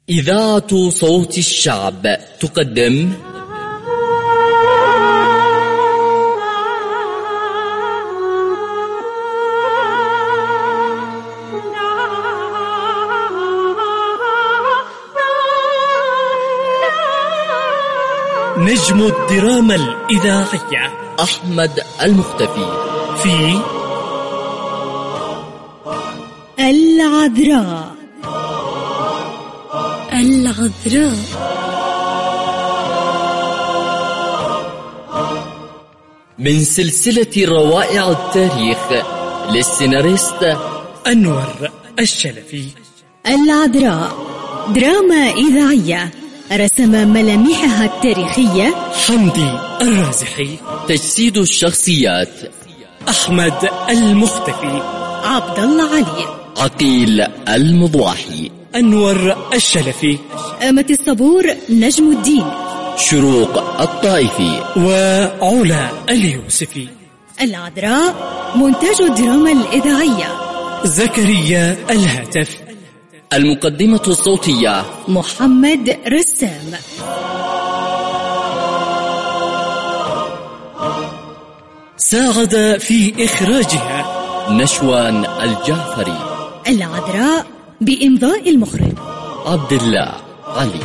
إذاعة صوت الشعب تقدم نجم الدراما الإذاعية أحمد المختفي في العذراء. من سلسلة روائع التاريخ للسيناريست أنور الشلفي. العذراء دراما إذاعية رسم ملامحها التاريخية حمدي الرازحي. تجسيد الشخصيات أحمد المختفي. عبد الله علي. عقيل المضواحي. أنور الشلفي. أمة الصبور نجم الدين. شروق الطائفي وعلا اليوسفي. العذراء مونتاج الدراما الإذاعية زكريا الهاتف. المقدمة الصوتية محمد رسام. ساعد في إخراجها نشوان الجعفري. العذراء بإمضاء المخرج عبد الله علي.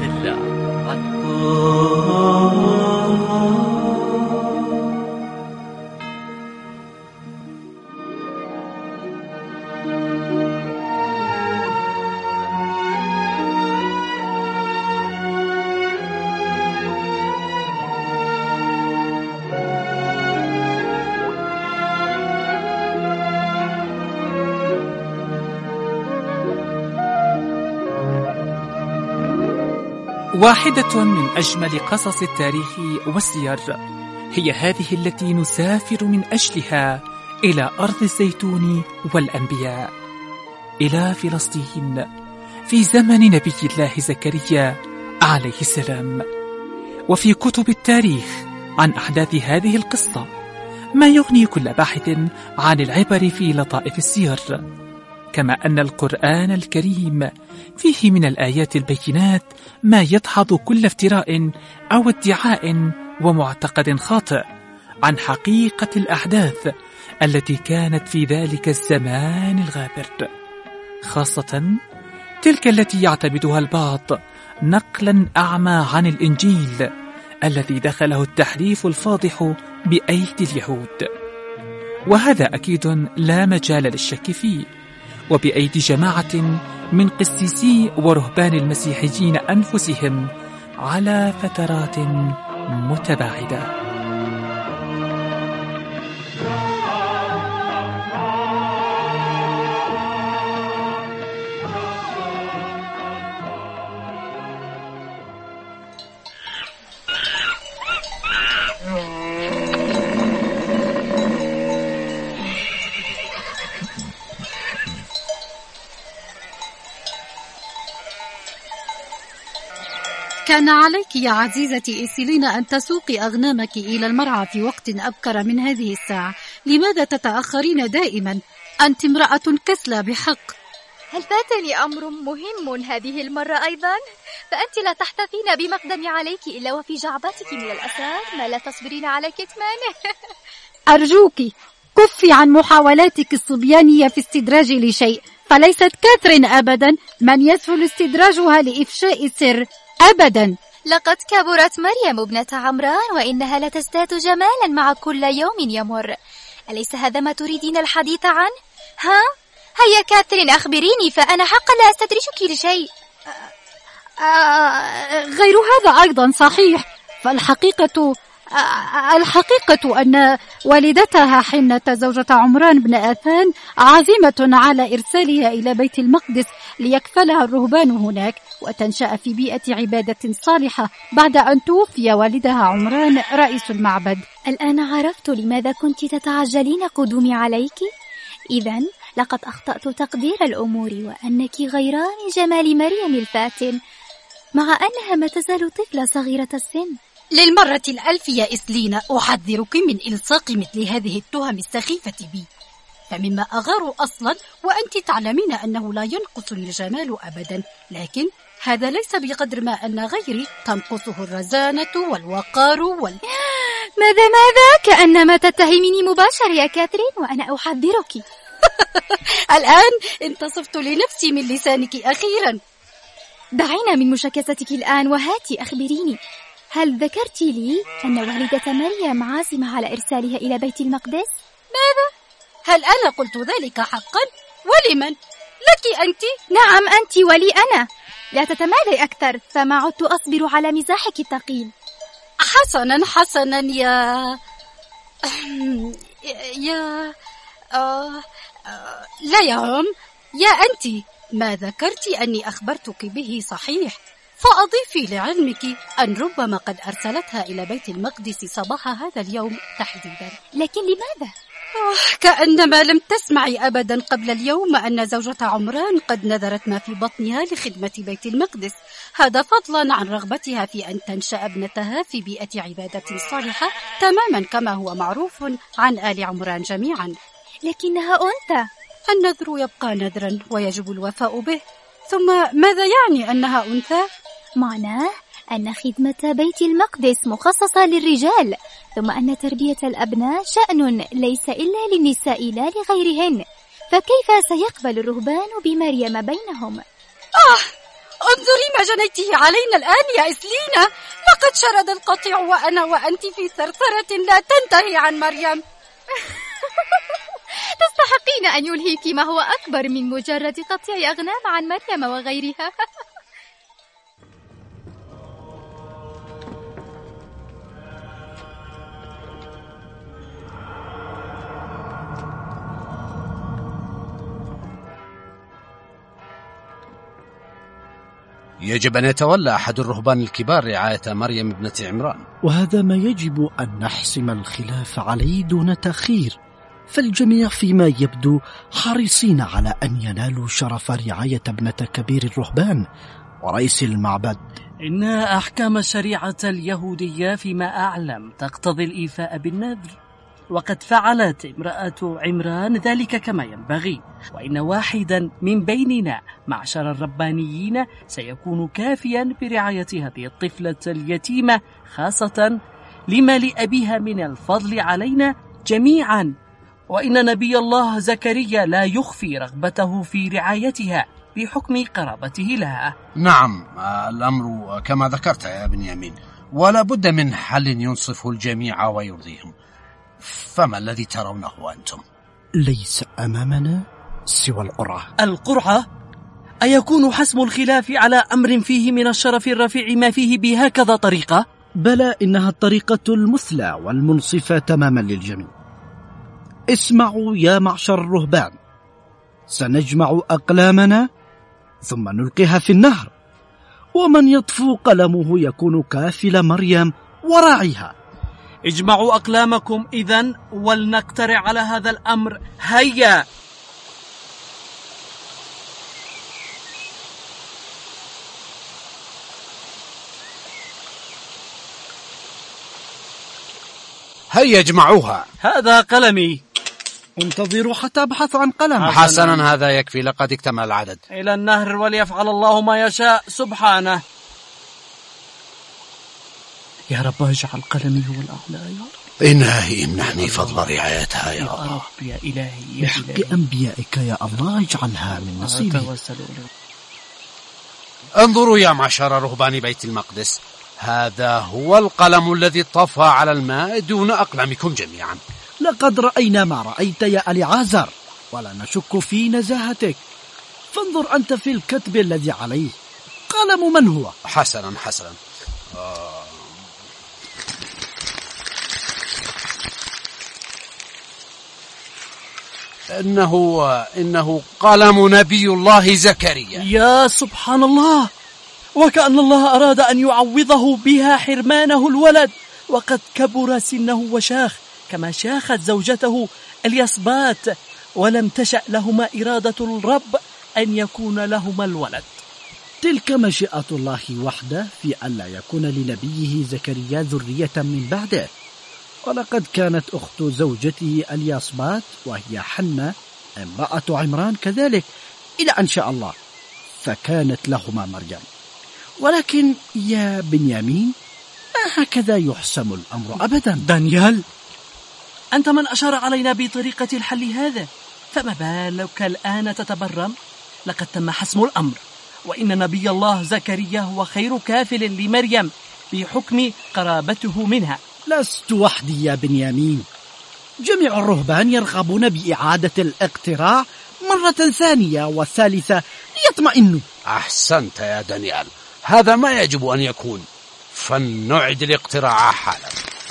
واحدة من أجمل قصص التاريخ والسير هي هذه التي نسافر من أجلها إلى أرض الزيتون والأنبياء، إلى فلسطين في زمن نبي الله زكريا عليه السلام. وفي كتب التاريخ عن أحداث هذه القصة ما يغني كل باحث عن العبر في لطائف السير، كما أن القرآن الكريم فيه من الآيات البينات ما يدحض كل افتراء أو ادعاء ومعتقد خاطئ عن حقيقة الأحداث التي كانت في ذلك الزمان الغابر، خاصة تلك التي يعتمدها البعض نقلا أعمى عن الإنجيل الذي دخله التحريف الفاضح بأيدي اليهود، وهذا أكيد لا مجال للشك فيه، وبأيدي جماعة من قسيسي ورهبان المسيحيين أنفسهم على فترات متباعدة. كان عليك يا عزيزتي إيسيلينا أن تسوقي أغنامك إلى المرعى في وقت أبكر من هذه الساعة. لماذا تتأخرين دائما؟ أنت امرأة كسلى بحق. هل فاتني أمر مهم هذه المرة أيضا؟ فأنت لا تحتفين بمقدمي عليك إلا وفي جعبتك من الأسرار ما لا تصبرين على كتمانه. أرجوك كفي عن محاولاتك الصبيانية في استدراجي لشيء، فليست كاثرين أبدا من يسهل استدراجها لإفشاء سر أبدا. لقد كبرت مريم ابنة عمران وإنها لتزداد جمالا مع كل يوم يمر. أليس هذا ما تريدين الحديث عنه؟ هيا كاثرين أخبريني، فأنا حقا لا أستدرجك لشيء. غير هذا أيضا صحيح، فالحقيقة أن والدتها حنة زوجة عمران بن آثان عازمة على إرسالها إلى بيت المقدس ليكفلها الرهبان هناك وتنشأ في بيئة عبادة صالحة بعد أن توفي والدها عمران رئيس المعبد. الآن عرفت لماذا كنت تتعجلين قدومي عليك. إذن لقد أخطأت تقدير الأمور، وأنك غيران جمال مريم الفاتن مع أنها ما تزال طفلة صغيرة السن. للمرة الألف يا إسلينا أحذرك من إلصاق مثل هذه التهم السخيفة بي، فمما أغار أصلا، وأنت تعلمين أنه لا ينقصني الجمال أبدا، لكن هذا ليس بقدر ما أن غيري تنقصه الرزانة والوقار ماذا؟ كأنما تتهميني مباشر يا كاثرين وأنا أحذرك. الآن انتصفت لنفسي من لسانك أخيرا. دعينا من مشاكستك الآن وهاتي أخبريني، هل ذكرت لي أن والدة مريم عازمة على إرسالها إلى بيت المقدس؟ ماذا؟ هل أنا قلت ذلك حقا؟ ولمن؟ لك أنت؟ نعم أنت ولي أنا. لا تتمادي أكثر، فما عدت أصبر على مزاحك الثقيل. حسنا لا يهم. يا أنت، ما ذكرت أني أخبرتك به صحيح، فأضيفي لعلمك أن ربما قد أرسلتها إلى بيت المقدس صباح هذا اليوم تحديدا. لكن لماذا؟ كأنما لم تسمعي أبدا قبل اليوم أن زوجة عمران قد نذرت ما في بطنها لخدمة بيت المقدس، هذا فضلا عن رغبتها في أن تنشأ ابنتها في بيئة عبادة صالحة تماما كما هو معروف عن آل عمران جميعا. لكنها أنثى. النذر يبقى نذرا ويجب الوفاء به. ثم ماذا يعني أنها أنثى؟ معناه أن خدمة بيت المقدس مخصصة للرجال، ثم أن تربية الأبناء شأن ليس إلا للنساء لا لغيرهن، فكيف سيقبل الرهبان بمريم بينهم؟ انظري ما جنيته علينا الآن يا إسلينا، لقد شرد القطيع وأنا وأنت في ثرثرة لا تنتهي عن مريم. تستحقين أن يلهيك ما هو أكبر من مجرد قطيع أغنام عن مريم وغيرها. يجب أن يتولى أحد الرهبان الكبار رعاية مريم ابنة عمران، وهذا ما يجب أن نحسم الخلاف عليه دون تأخير، فالجميع فيما يبدو حريصين على أن ينالوا شرف رعاية ابنة كبير الرهبان ورئيس المعبد. إن أحكام الشريعة اليهودية فيما أعلم تقتضي الإيفاء بالنذر، وقد فعلت امرأة عمران ذلك كما ينبغي، وإن واحدا من بيننا معشر الربانيين سيكون كافيا برعاية هذه الطفلة اليتيمة، خاصة لما لأبيها من الفضل علينا جميعا، وإن نبي الله زكريا لا يخفي رغبته في رعايتها بحكم قرابته لها. نعم، الأمر كما ذكرت يا بنيامين، ولا بد من حل ينصفه الجميع ويرضيهم. فما الذي ترونه أنتم؟ ليس أمامنا سوى القرعة. القرعة؟ أيكون حسم الخلاف على أمر فيه من الشرف الرفيع ما فيه بهكذا طريقة؟ بلى، إنها الطريقة المثلى والمنصفة تماما للجميع. اسمعوا يا معشر الرهبان، سنجمع أقلامنا ثم نلقيها في النهر، ومن يطفو قلمه يكون كافل مريم وراعيها. اجمعوا أقلامكم إذن ولنقترع على هذا الأمر. هيا. هيا اجمعوها. هذا قلمي. انتظروا حتى أبحث عن قلم. حسنا، هذا يكفي، لقد اكتمل العدد. إلى النهر وليفعل الله ما يشاء سبحانه. يا رب اجعل قلمي هو الأعلى يا رب. إلهي امنحني فضل رعايتها يا رب. يا إلهي بحق أنبيائك يا الله اجعلها من نصيبي. انظروا يا معشر رهبان بيت المقدس، هذا هو القلم الذي طفى على الماء دون أقلامكم جميعا. لقد رأينا ما رأيت يا أليعازر، ولا نشك في نزاهتك، فانظر أنت في الكتب الذي عليه. قلم من هو؟ حسنا إنه قلم نبي الله زكريا. يا سبحان الله، وكأن الله أراد أن يعوضه بها حرمانه الولد، وقد كبر سنه وشاخ كما شاخت زوجته اليصبات، ولم تشأ لهما إرادة الرب أن يكون لهما الولد. تلك مشيئة الله وحده في ألا يكون لنبيه زكريا ذرية من بعده، ولقد كانت أخت زوجته اليصبات وهي حنة امرأة عمران كذلك، إلى أن شاء الله فكانت لهما مريم. ولكن يا بنيامين، ما هكذا يحسم الأمر أبدا. دانيال، أنت من أشار علينا بطريقة الحل هذا، فما بالك الآن تتبرم؟ لقد تم حسم الأمر، وإن نبي الله زكريا هو خير كافل لمريم بحكم قرابته منها. لست وحدي يا بنيامين، جميع الرهبان يرغبون بإعادة الاقتراع مرة ثانية وثالثة ليطمئنوا. أحسنت يا دانيال، هذا ما يجب أن يكون، فلنعد الاقتراع حالا.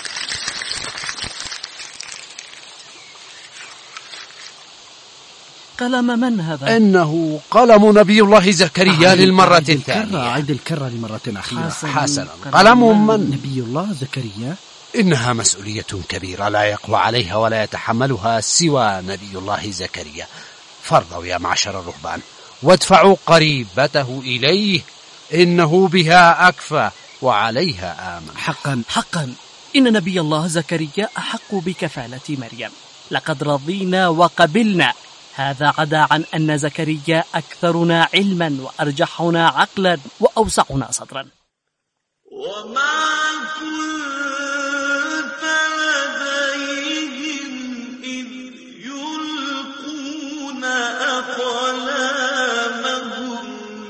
قلم من هذا؟ إنه قلم نبي الله زكريا للمرة الثانية. عد الكرة لمرة أخيرة. حسنا، قلم من؟ نبي الله زكريا. إنها مسؤولية كبيرة لا يقوى عليها ولا يتحملها سوى نبي الله زكريا، فارضوا يا معشر الرهبان وادفعوا قريبته إليه، إنه بها أكفى وعليها آمن. حقا إن نبي الله زكريا أحق بكفالة مريم، لقد رضينا وقبلنا. هذا عدا عن أن زكريا أكثرنا علما وأرجحنا عقلا وأوسعنا صدرا. وما كنت لديهم إذ يلقون أقلامهم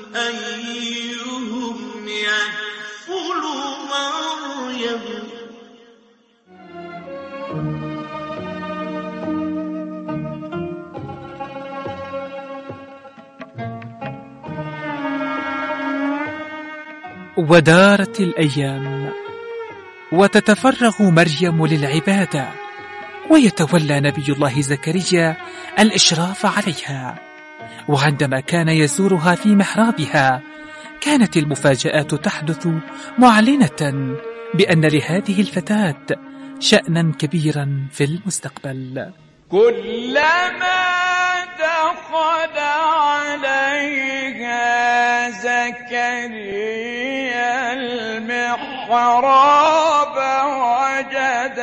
أيهم يكفل مريم. ودارت الأيام وتتفرغ مريم للعبادة، ويتولى نبي الله زكريا الإشراف عليها. وعندما كان يزورها في محرابها كانت المفاجآت تحدث، معلنة بأن لهذه الفتاة شأنا كبيرا في المستقبل. كلما دخل عليها زكريا المحراب وجد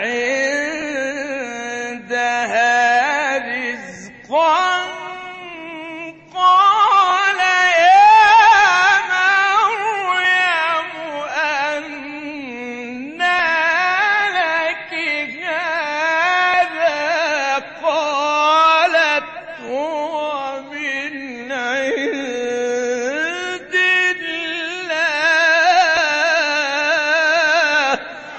عندها رزقا قال يا مريم أنى لك هذا؟ قالت هو من عند الله.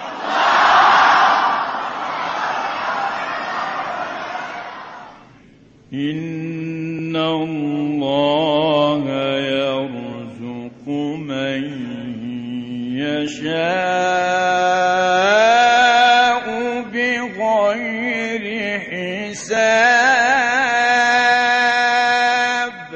إن الله يرزق من يشاء بغير حساب.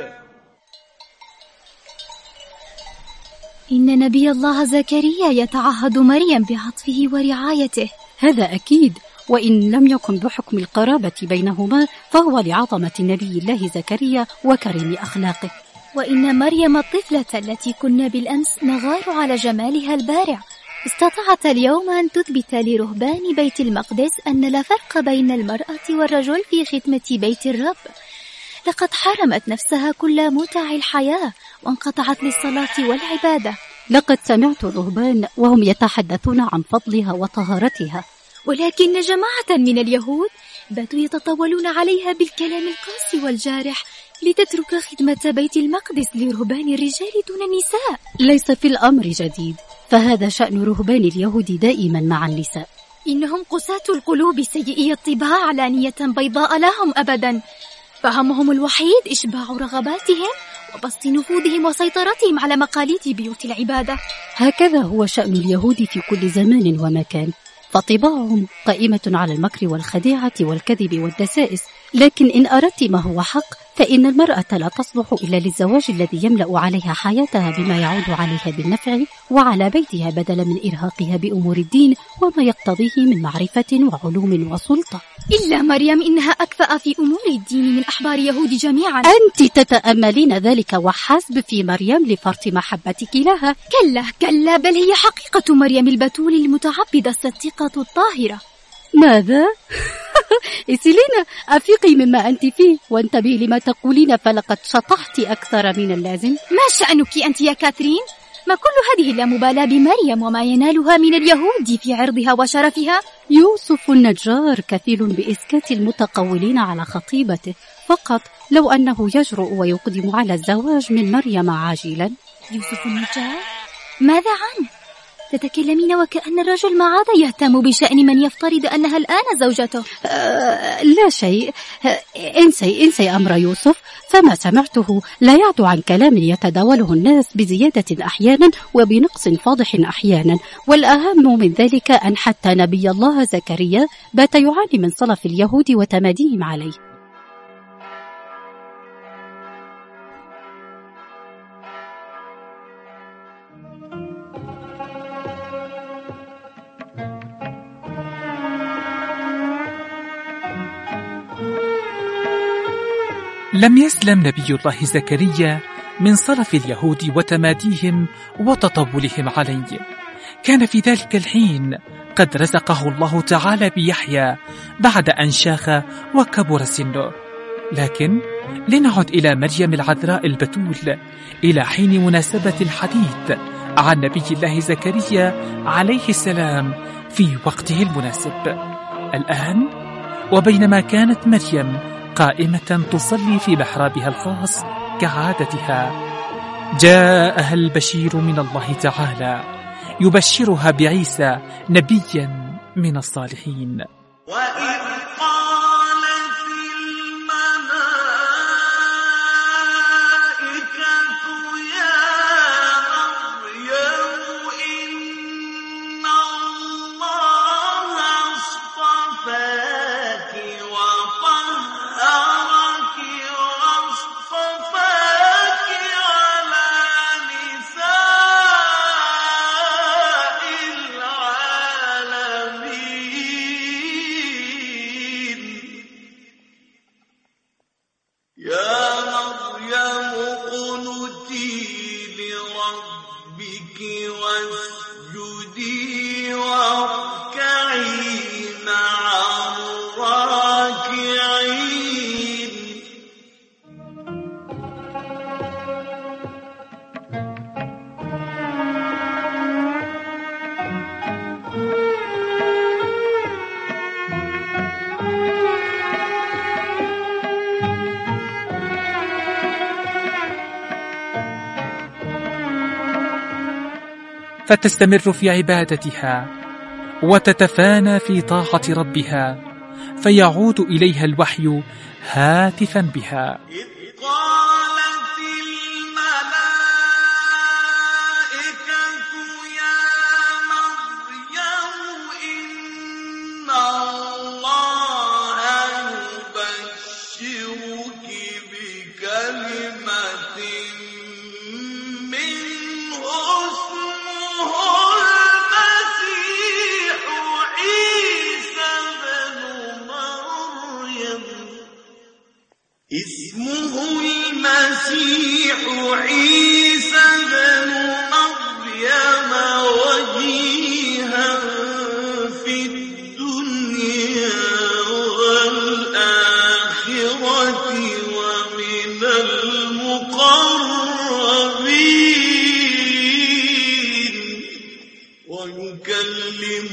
إن نبي الله زكريا يتعهد مريم بعطفه ورعايته. هذا أكيد، وإن لم يكن بحكم القرابة بينهما فهو لعظمة نبي الله زكريا وكريم أخلاقه. وإن مريم الطفلة التي كنا بالأمس نغار على جمالها البارع استطاعت اليوم أن تثبت لرهبان بيت المقدس أن لا فرق بين المرأة والرجل في خدمة بيت الرب. لقد حرمت نفسها كل متع الحياة وانقطعت للصلاة والعبادة. لقد سمعت الرهبان وهم يتحدثون عن فضلها وطهارتها، ولكن جماعة من اليهود باتوا يتطاولون عليها بالكلام القاسي والجارح لتترك خدمة بيت المقدس لرهبان الرجال دون النساء. ليس في الأمر جديد، فهذا شأن رهبان اليهود دائما مع النساء. إنهم قساة القلوب سيئي الطباع، علانية بيضاء لهم أبدا، فهمهم الوحيد إشباع رغباتهم وبسط نفوذهم وسيطرتهم على مقاليد بيوت العبادة. هكذا هو شأن اليهود في كل زمان ومكان، فطباعهم قائمة على المكر والخديعة والكذب والدسائس. لكن إن أردت ما هو حق فإن المرأة لا تصلح إلا للزواج الذي يملأ عليها حياتها بما يعود عليها بالنفع وعلى بيتها، بدلا من إرهاقها بأمور الدين وما يقتضيه من معرفة وعلوم وسلطة. إلا مريم إنها أكفأ في أمور الدين من أحبار يهود جميعا. أنت تتأملين ذلك وحسب في مريم لفرط محبتك لها. كلا بل هي حقيقة مريم البتول المتعبدة الصديقة الطاهرة. ماذا؟ إسيلينا، أفيقي مما أنت فيه وانتبهي لما تقولين، فلقد شطحت أكثر من اللازم. ما شأنك أنت يا كاثرين؟ ما كل هذه اللامبالاة بمريم وما ينالها من اليهود في عرضها وشرفها؟ يوسف النجار كفيل بإسكات المتقولين على خطيبته، فقط لو أنه يجرؤ ويقدم على الزواج من مريم عاجلا. يوسف النجار؟ ماذا عنه؟ تتكلمين وكأن الرجل ما عاد يهتم بشأن من يفترض أنها الآن زوجته. لا شيء، انسي أمر يوسف، فما سمعته لا يعدو عن كلام يتداوله الناس بزيادة أحيانا وبنقص فاضح أحيانا، والأهم من ذلك أن حتى نبي الله زكريا بات يعاني من صلف اليهود وتماديهم عليه. لم يسلم نبي الله زكريا من صلف اليهود وتماديهم وتطاولهم عليه. كان في ذلك الحين قد رزقه الله تعالى بيحيى بعد أن شاخ وكبر سنه. لكن لنعد إلى مريم العذراء البتول إلى حين مناسبة الحديث عن نبي الله زكريا عليه السلام في وقته المناسب. الآن وبينما كانت مريم قائمة تصلي في محرابها الخاص كعادتها، جاءها البشير من الله تعالى يبشرها بعيسى نبيا من الصالحين. وإذ فتستمر في عبادتها وتتفانى في طاعة ربها، فيعود إليها الوحي هاتفا بها. اسمه المسيح عيسى بن مريم وجيها في الدنيا والآخرة ومن المقربين ويكلم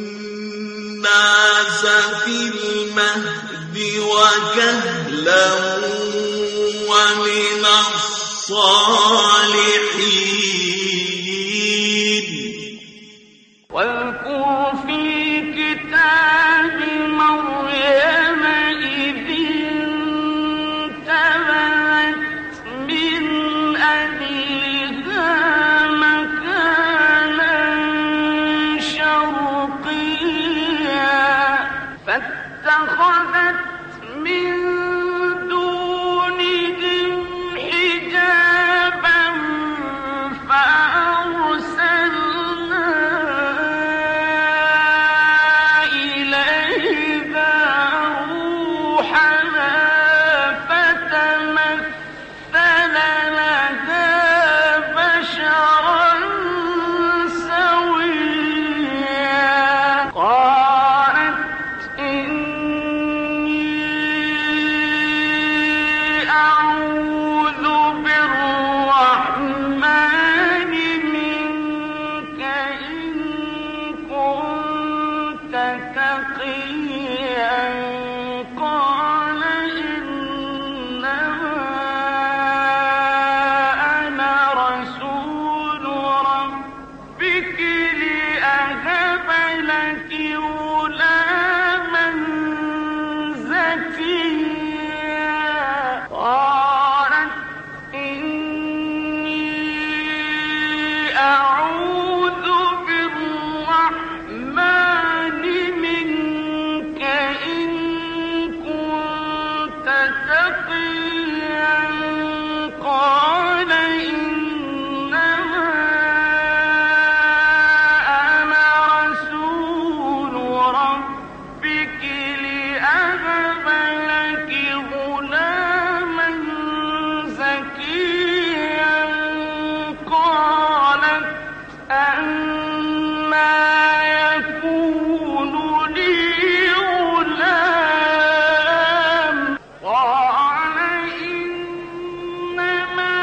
الناس في المهد وكهلا ومن الصالحين. واذكر في كتاب مريم إذ انتبذت من أهلها مكانا شرقيا فاتخذت من دونهم حجابا أعوذ بالرحمن منك إن كنت تقيا قال إنما أنا رسول ربك لأهب لك غلاما زكيا قالت أنى يكون لي غلام قال إنما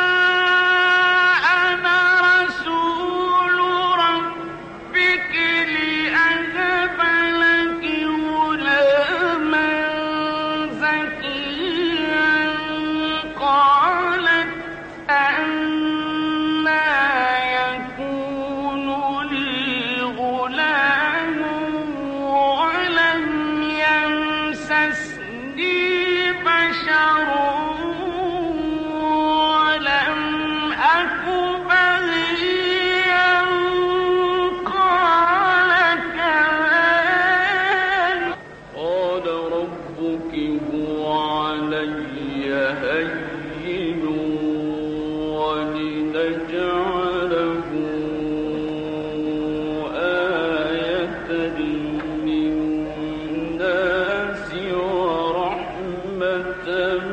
أنا رسول ربك لأهب لك غلاما زكيا قالت أنى يكون لي غلام ولم يمسسني بشر ولم أك بغيا قال كذلك قال ربك هو علي هين ولنجعله آية للناس ورحمة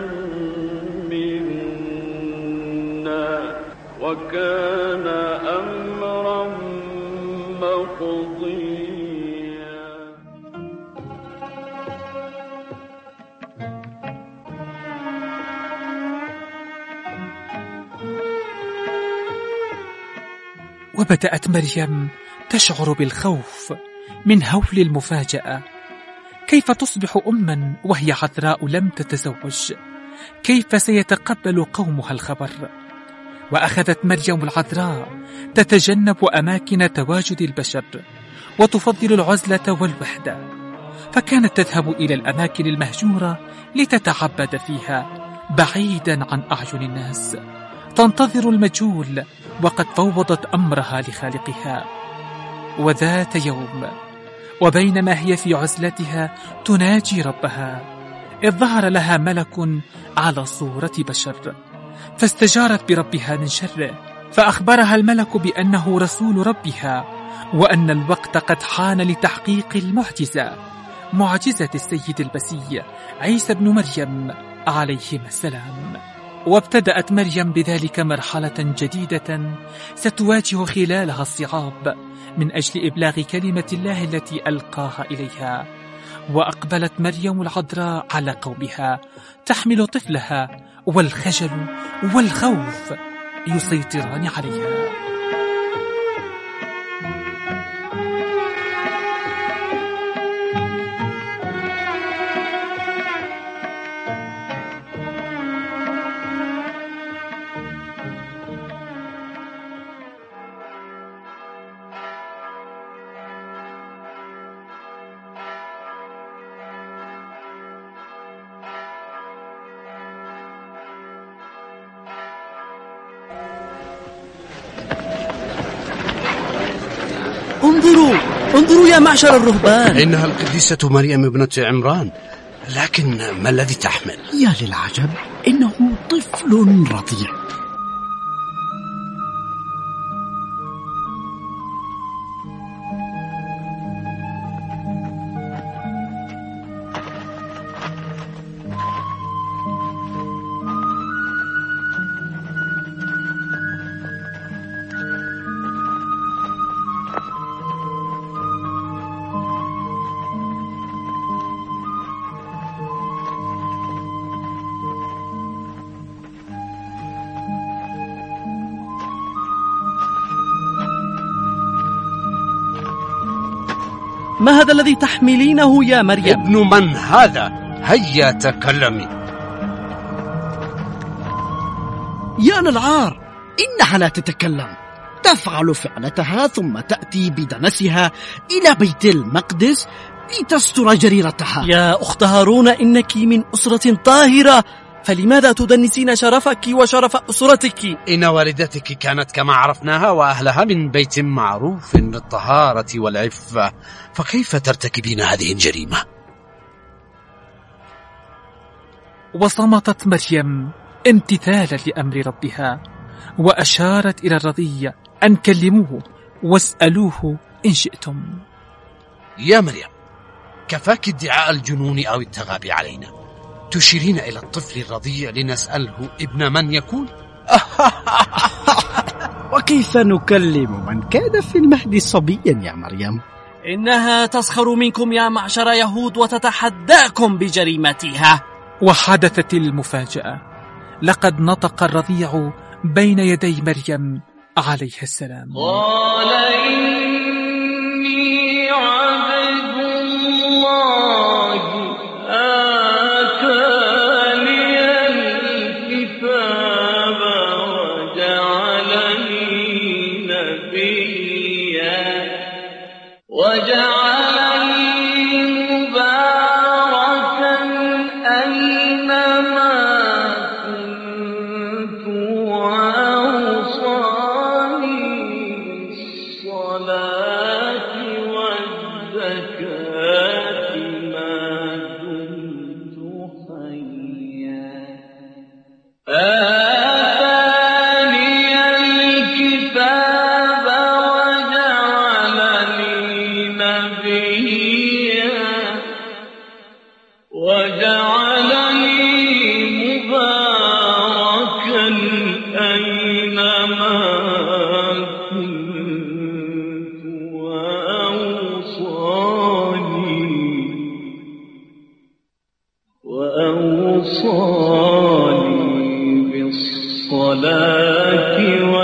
منا وكان أمرا مقضيا. وبدأت مريم تشعر بالخوف من هول المفاجأة. كيف تصبح أماً وهي عذراء لم تتزوج؟ كيف سيتقبل قومها الخبر؟ وأخذت مريم العذراء تتجنب أماكن تواجد البشر وتفضل العزلة والوحدة، فكانت تذهب إلى الأماكن المهجورة لتتعبد فيها بعيداً عن أعين الناس، تنتظر المجهول وقد فوضت أمرها لخالقها. وذات يوم وبينما هي في عزلتها تناجي ربها، إذ ظهر لها ملك على صورة بشر، فاستجارت بربها من شره، فأخبرها الملك بأنه رسول ربها وأن الوقت قد حان لتحقيق المعجزة، معجزة السيد المسيح عيسى بن مريم عليهما السلام. وابتدأت مريم بذلك مرحلة جديدة ستواجه خلالها الصعاب من أجل إبلاغ كلمة الله التي ألقاها إليها. وأقبلت مريم العذراء على قومها تحمل طفلها، والخجل والخوف يسيطران عليها. انظروا يا معشر الرهبان، إنها القديسة مريم ابنة عمران، لكن ما الذي تحمل؟ يا للعجب، إنه طفل رضيع. ما هذا الذي تحملينه يا مريم؟ ابن من هذا؟ هيا تكلمي. يا للعار، إنها لا تتكلم، تفعل فعلتها ثم تأتي بدنسها إلى بيت المقدس لتستر جريرتها. يا أخت هارون، إنك من أسرة طاهرة، فلماذا تدنسين شرفك وشرف أسرتك؟ إن والدتك كانت كما عرفناها وأهلها من بيت معروف بالطهارة والعفة، فكيف ترتكبين هذه الجريمة؟ وصمتت مريم امتثالا لأمر ربها، وأشارت إلى الرضي أن كلموه واسألوه إن شئتم. يا مريم، كفاك ادعاء الجنون أو التغابي علينا، تشيرين إلى الطفل الرضيع لنسأله ابن من يكون؟ وكيف نكلم من كان في المهد صبيا يا مريم؟ إنها تسخر منكم يا معشر يهود وتتحداكم بجريمتها. وحدثت المفاجأة، لقد نطق الرضيع بين يدي مريم عليه السلام. قال إني عبد الله آتاني الكتاب وجعلني مباركا أينما كنت وأوصاني بالصلاة والزكاة ما دمت حيا. آتاني الكتاب وجعلني مباركا أينما كنت وأوصاني بالصلاة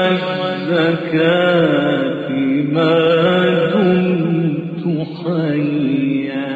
والزكاة ما دمت حيا.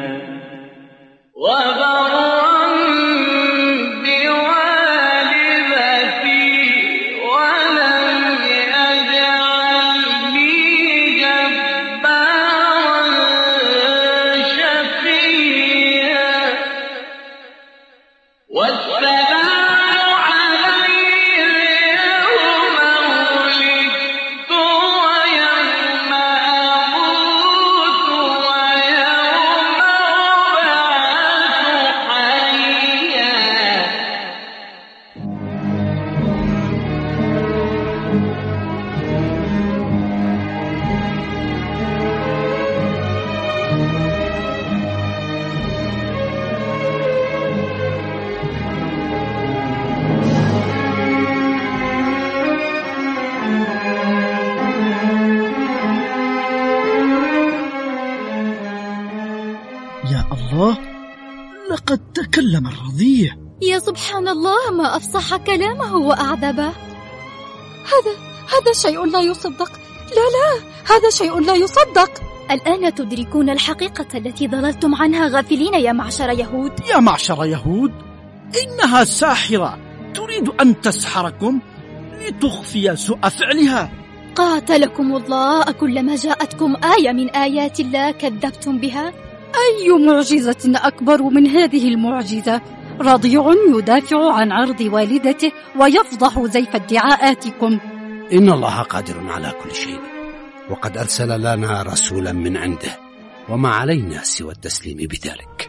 لقد تكلم الرضيع. يا سبحان الله، ما أفصح كلامه وأعذبه. هذا شيء لا يصدق. لا، هذا شيء لا يصدق. الآن تدركون الحقيقة التي ضللتم عنها غافلين يا معشر يهود. يا معشر يهود، إنها ساحرة تريد أن تسحركم لتخفي سوء فعلها. قاتلكم الله، أكلما جاءتكم آية من آيات الله كذبتم بها؟ أي معجزة أكبر من هذه المعجزة؟ رضيع يدافع عن عرض والدته ويفضح زيف ادعاءاتكم. إن الله قادر على كل شيء، وقد أرسل لنا رسولا من عنده، وما علينا سوى التسليم بذلك.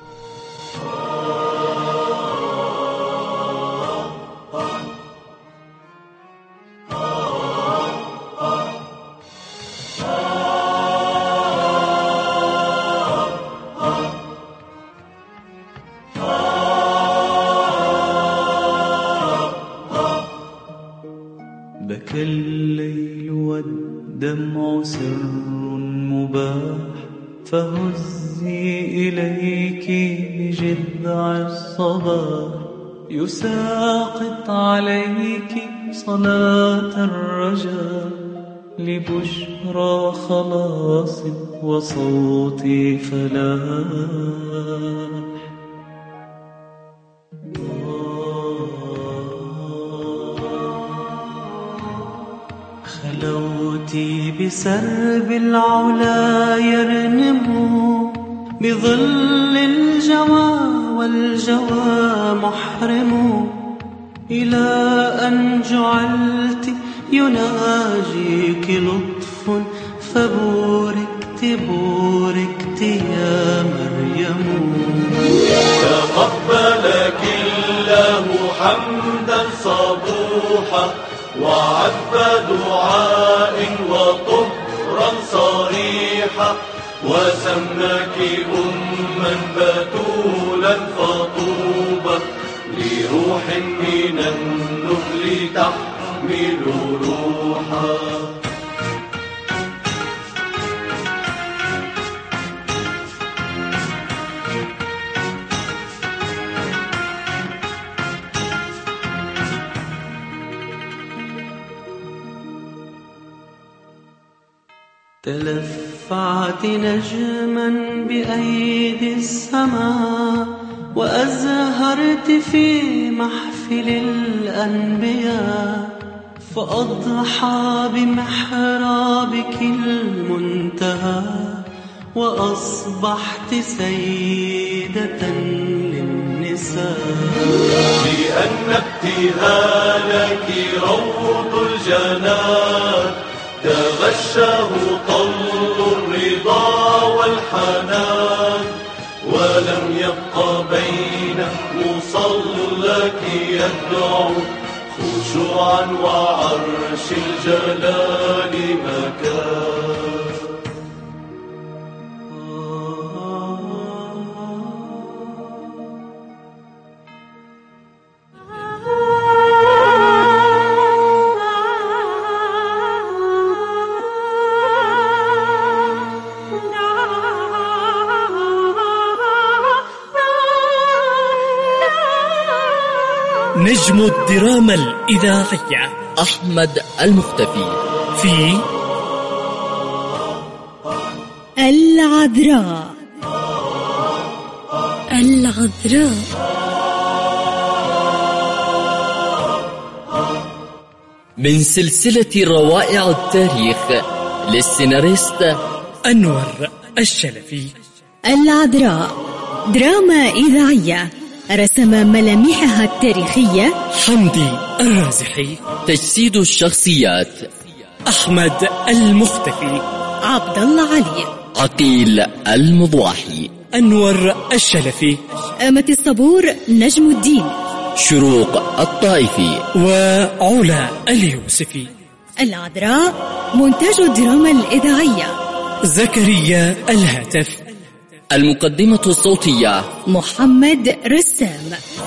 بكى الليل والدمع سر مباح، فهزي إليك بجذع الصباح، يساقط عليك صلاة الرجاء، لبشرى خلاص وصوت فلاح. خلوتي بسرب العلا يرنم، بظل الجوى والجوى محرم، إلى أن جعلت يناجيك لطف فبوركت بوركت يا مريم. تقبلك الله حمدا صبوحا وعذب دعاء وطهرا صريحا وسماك أما بتولا فطوبى لروح من النبل تحمل روحا. تلفعت نجما بأيدي السماء وأزهرت في محفل الأنبياء فأضحى بمحرابك المنتهى وأصبحت سيدة للنساء. لأن ابتهالك روض الجنان تغشه طل الرضا والحنان ولم يبق بين مصلك يدعو خشوعا وعرش الجلال مكان. نجم الدراما الإذاعية أحمد المختفي في العذراء. العذراء من سلسلة روائع التاريخ للسيناريست أنور الشلفي. العذراء دراما إذاعية رسم ملامحها التاريخية حمدي الرازحي. تجسيد الشخصيات أحمد المختفي. عبد الله علي. عقيل المضواحي. أنور الشلفي. أمة الصبور نجم الدين. شروق الطائفي وعلا اليوسفي. العذراء مونتاج الدراما الإذاعية زكريا الهاتف. المقدمة الصوتية محمد رسام.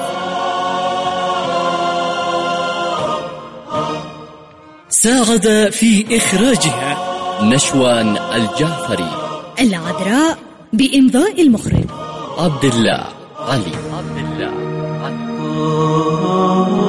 ساعد في إخراجها نشوان الجعفري. العذراء بإمضاء المخرج عبد الله علي.